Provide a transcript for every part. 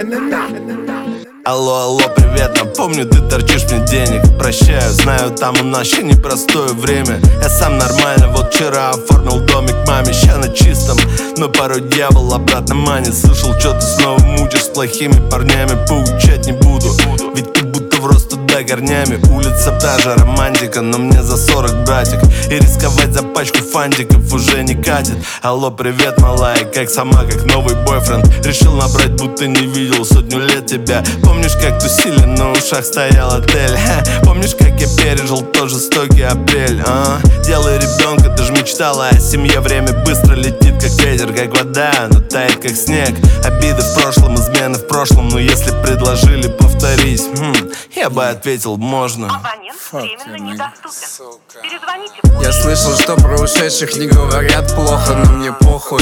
Алло, алло, привет, напомню, ты торчишь мне денег. Прощаю, знаю, там у нас еще непростое время. Я сам нормально, вот вчера оформил домик маме, ща на чистом, но порой дьявол обратно манит. Слышал, что ты снова мучишь с плохими парнями. Поучать не буду, ведь ты будто в рост туда корнями. Улица та же романтика, но мне за 40, братик. И рисковать за пачку фантиков уже не катит. Алло, привет, малая, как сама, как новый бойфренд. Решил набрать, будто не видел сотню лет тебя. Помнишь, как тусили, на ушах стоял отель? Помнишь, как я пережил тот жестокий апрель? Делай ребенка, ты ж мечтала о семье. Время быстро летит, как ветер, как вода, но тает, как снег. Обиды в прошлом, измены в прошлом. Но если предложили повторить, я бы ответил, можно. Абонент временно недоступен. Перезвоните. Я слышал, что про ушедших не говорят плохо, но мне похуй.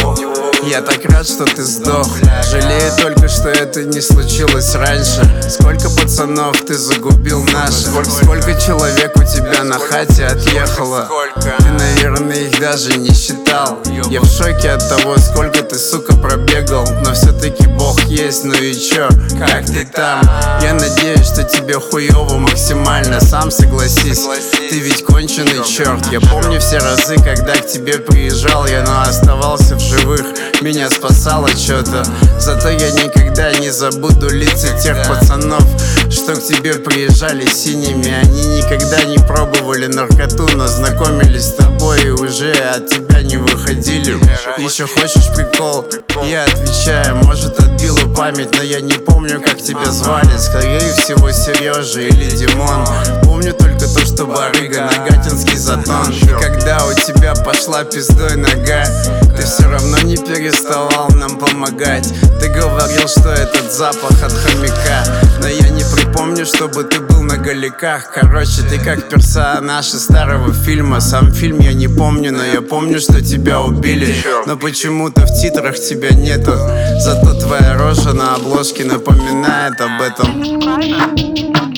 Я так рад, что ты сдох. Жалею только, что это не случилось раньше. Сколько пацанов ты загубил наших. Сколько человек у тебя на хате отъехало. Ты, наверное, их даже не считал. Я в шоке от того, сколько ты, сука, пробегал. Но все-таки Бог есть, ну и чё, как ты там? Я надеюсь, что тебе хуёво максимально. Сам согласись, ты ведь конченый черт. Я помню все разы, когда к тебе приезжал я, но оставался в живых. Меня спасало что-то. Зато я никогда не забуду лица тех пацанов, что к тебе приезжали синими. Они никогда не пробовали наркоту, но знакомились с тобой и уже от тебя не выходили. Еще хочешь прикол? Я отвечаю, может, отбила память, но я не помню, как тебя звали. Скорее всего, Сережа или Димон. Помню только то, что барыга, Нагатинский затон. И когда у тебя пошла пиздой нога, ты все равно не переставал нам помогать. Ты говорил, что этот запах от хомяка, но я не припомню, чтобы ты был на голиках. Короче, ты как персонаж из старого фильма. Сам фильм я не помню, но я помню, что тебя убили. Но почему-то в титрах тебя нету. Зато твоя рожа на обложке напоминает об этом.